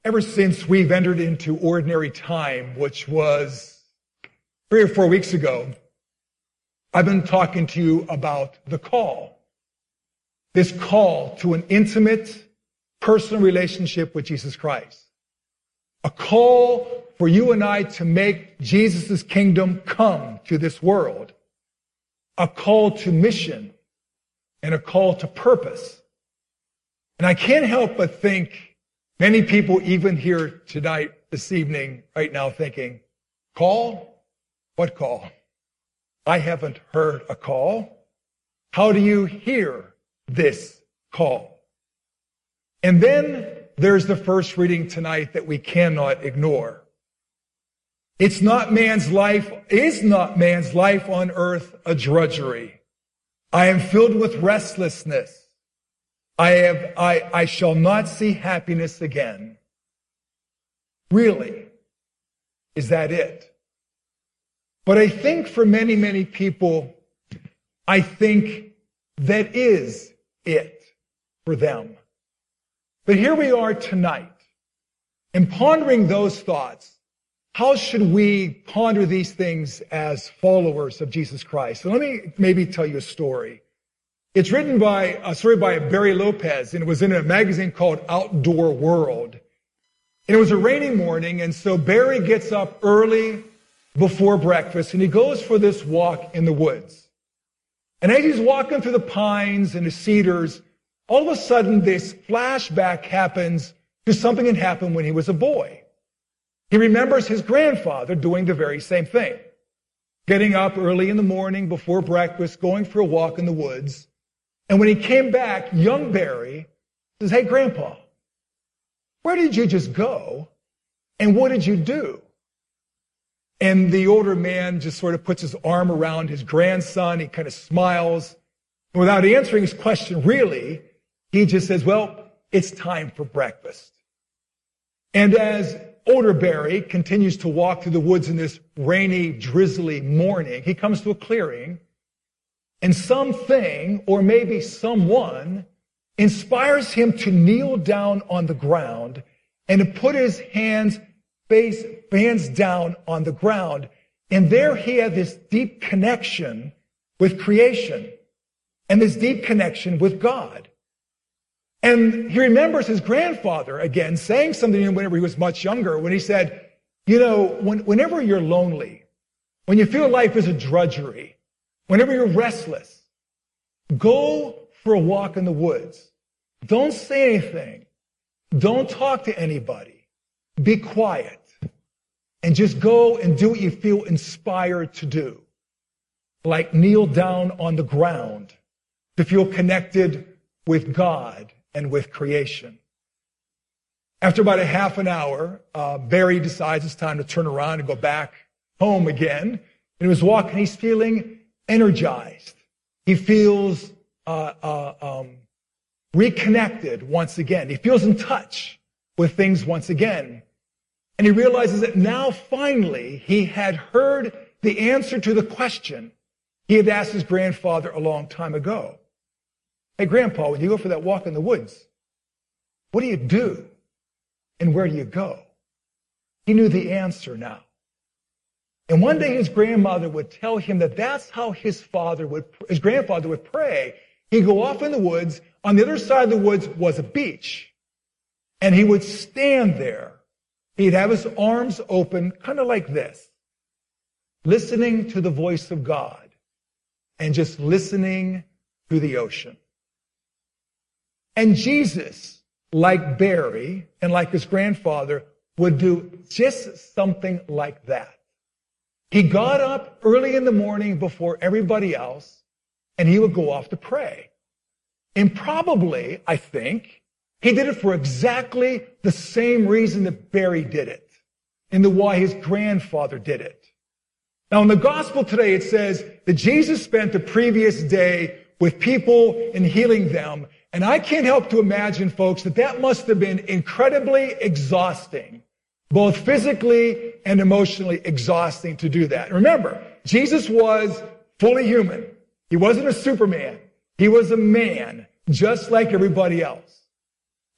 ever since we've entered into ordinary time, which was 3 or 4 weeks ago, I've been talking to you about the call. This call to an intimate, personal relationship with Jesus Christ. A call for you and I to make Jesus' kingdom come to this world. A call to mission and a call to purpose. And I can't help but think many people even here tonight, this evening, right now thinking, call? What call? I haven't heard a call. How do you hear this call? And then there's the first reading tonight that we cannot ignore. Is not man's life on earth a drudgery? I am filled with restlessness. I shall not see happiness again. Really? Is that it? But I think for many, many people, I think that is it for them. But here we are tonight, and pondering those thoughts. How should we ponder these things as followers of Jesus Christ? So let me maybe tell you a story. It's written by a story by Barry Lopez, and it was in a magazine called Outdoor World. And it was a rainy morning, and so Barry gets up early before breakfast, and he goes for this walk in the woods. And as he's walking through the pines and the cedars, all of a sudden this flashback happens to something that happened when he was a boy. He remembers his grandfather doing the very same thing. Getting up early in the morning before breakfast, going for a walk in the woods. And when he came back, young Barry says, "Hey, Grandpa, where did you just go? And what did you do?" And the older man just sort of puts his arm around his grandson. He kind of smiles. And without answering his question, really, he just says, "Well, it's time for breakfast." And as older Barry continues to walk through the woods in this rainy, drizzly morning, he comes to a clearing, and something, or maybe someone, inspires him to kneel down on the ground and to put his hands down on the ground. And there he had this deep connection with creation and this deep connection with God. And he remembers his grandfather, again, saying something to him whenever he was much younger, when he said, whenever you're lonely, when you feel life is a drudgery, whenever you're restless, go for a walk in the woods. Don't say anything. Don't talk to anybody. Be quiet. And just go and do what you feel inspired to do. Like kneel down on the ground to feel connected with God and with creation. After about a half an hour, Barry decides it's time to turn around and go back home again. And he was walking, he's feeling energized. He feels reconnected once again. He feels in touch with things once again. And he realizes that now finally he had heard the answer to the question he had asked his grandfather a long time ago. "Hey, Grandpa, when you go for that walk in the woods, what do you do? And where do you go?" He knew the answer now. And one day his grandmother would tell him that that's how his grandfather would pray. He'd go off in the woods. On the other side of the woods was a beach. And he would stand there. He'd have his arms open, kind of like this, listening to the voice of God and just listening to the ocean. And Jesus, like Barry and like his grandfather, would do just something like that. He got up early in the morning before everybody else, and he would go off to pray. And probably, I think, he did it for exactly the same reason that Barry did it, and why his grandfather did it. Now, in the gospel today, it says that Jesus spent the previous day with people and healing them. And I can't help to imagine, folks, that must have been incredibly exhausting, both physically and emotionally exhausting to do that. Remember, Jesus was fully human. He wasn't a Superman. He was a man, just like everybody else.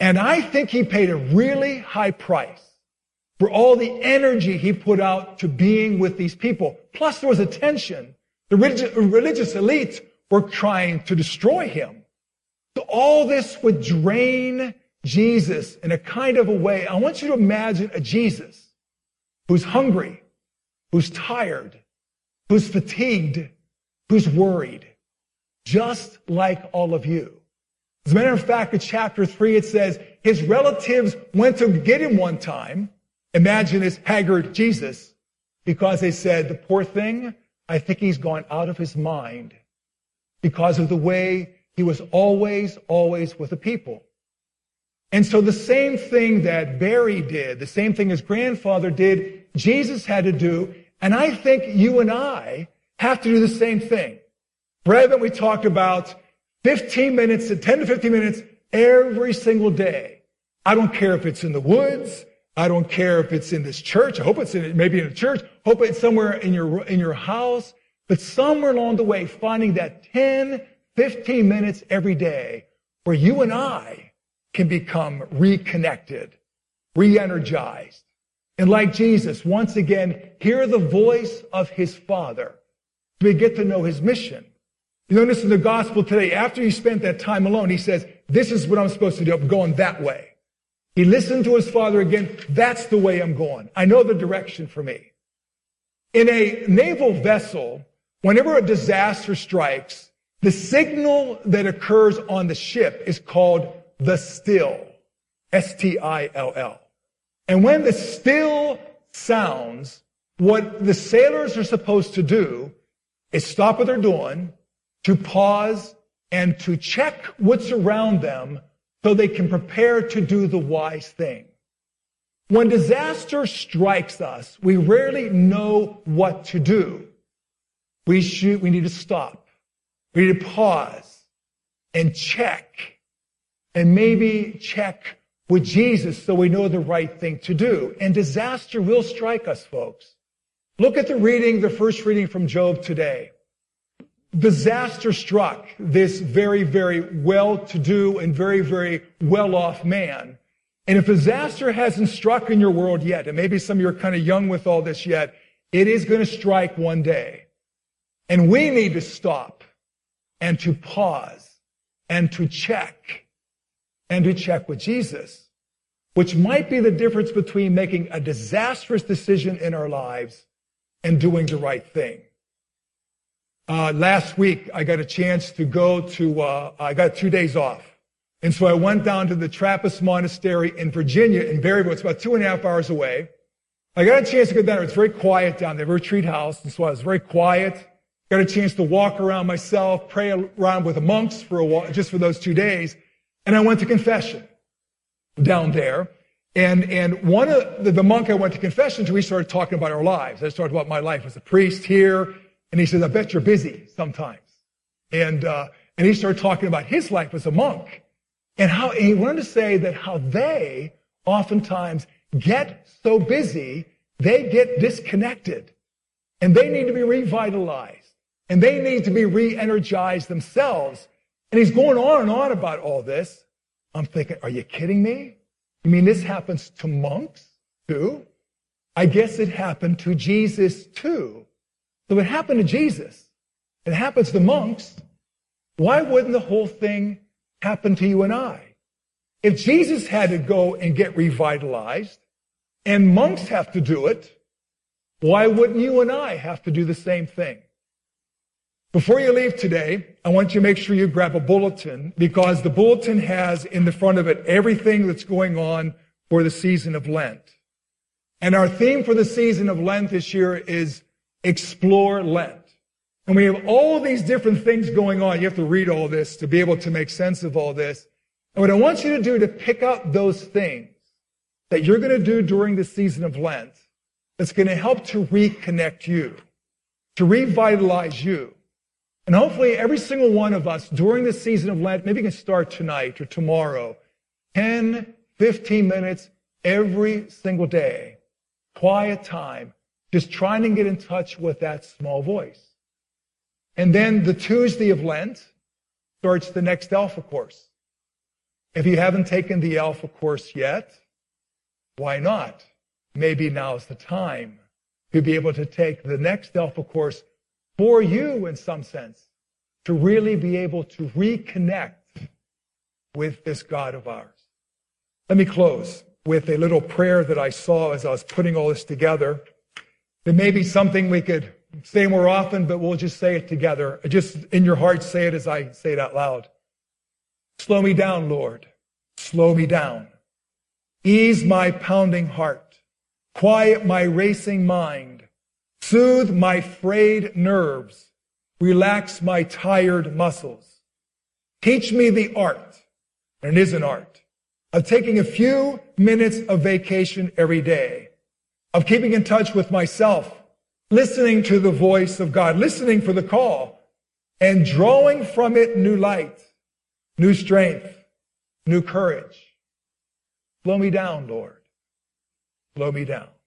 And I think he paid a really high price for all the energy he put out to being with these people. Plus there was a tension. The religious elite were trying to destroy him. So all this would drain Jesus in a kind of a way. I want you to imagine a Jesus who's hungry, who's tired, who's fatigued, who's worried, just like all of you. As a matter of fact, in chapter 3, it says his relatives went to get him one time. Imagine this haggard Jesus, because they said, the poor thing, I think he's gone out of his mind because of the way he was always with the people. And so the same thing that Barry did, the same thing his grandfather did, Jesus had to do. And I think you and I have to do the same thing. Brethren, we talked about 15 minutes to 10 to 15 minutes every single day. I don't care if it's in the woods. I don't care if it's in this church. I hope it's maybe in a church. Hope it's somewhere in your house. But somewhere along the way, finding that 10, 15 minutes every day where you and I can become reconnected, re-energized. And like Jesus, once again, hear the voice of his Father. We get to know his mission. You notice in the gospel today, after he spent that time alone, he says, this is what I'm supposed to do. I'm going that way. He listened to his Father again. That's the way I'm going. I know the direction for me. In a naval vessel, whenever a disaster strikes, the signal that occurs on the ship is called the still. S-T-I-L-L. And when the still sounds, what the sailors are supposed to do is stop what they're doing, to pause and to check what's around them so they can prepare to do the wise thing. When disaster strikes us, we rarely know what to do. We need to stop. We need to pause and check. And maybe check with Jesus so we know the right thing to do. And disaster will strike us, folks. Look at the first reading from Job today. Disaster struck this very, very well-to-do and very, very well-off man. And if disaster hasn't struck in your world yet, and maybe some of you are kind of young with all this yet, it is going to strike one day. And we need to stop and to pause and to check with Jesus, which might be the difference between making a disastrous decision in our lives and doing the right thing. Last week, I got a chance to go to, I got 2 days off. And so I went down to the Trappist Monastery in Virginia, in Berryville. It's about 2.5 hours away. I got a chance to go down there. It's very quiet down there, retreat house. And so I was very quiet. Got a chance to walk around myself, pray around with the monks for a while, just for those 2 days. And I went to confession down there. And one of the monk I went to confession to, we started talking about our lives. I started about my life as a priest here. And he says, I bet you're busy sometimes. And he started talking about his life as a monk. And he wanted to say that how they oftentimes get so busy, they get disconnected. And they need to be revitalized. And they need to be re-energized themselves. And he's going on and on about all this. I'm thinking, are you kidding me? You mean this happens to monks too? I guess it happened to Jesus too. So it happened to Jesus. It happens to monks. Why wouldn't the whole thing happen to you and I? If Jesus had to go and get revitalized, and monks have to do it, why wouldn't you and I have to do the same thing? Before you leave today, I want you to make sure you grab a bulletin, because the bulletin has in the front of it everything that's going on for the season of Lent. And our theme for the season of Lent this year is Explore Lent. And we have all these different things going on. You have to read all this to be able to make sense of all this. And what I want you to do to pick up those things that you're going to do during the season of Lent that's going to help to reconnect you, to revitalize you. And hopefully every single one of us during the season of Lent, maybe you can start tonight or tomorrow, 10, 15 minutes every single day, quiet time, just trying to get in touch with that small voice. And then the Tuesday of Lent starts the next Alpha course. If you haven't taken the Alpha course yet, why not? Maybe now's the time to be able to take the next Alpha course for you in some sense, to really be able to reconnect with this God of ours. Let me close with a little prayer that I saw as I was putting all this together. There may be something we could say more often, but we'll just say it together. Just in your heart, say it as I say it out loud. Slow me down, Lord. Slow me down. Ease my pounding heart. Quiet my racing mind. Soothe my frayed nerves. Relax my tired muscles. Teach me the art, and it is an art, of taking a few minutes of vacation every day, of keeping in touch with myself, listening to the voice of God, listening for the call, and drawing from it new light, new strength, new courage. Slow me down, Lord. Slow me down.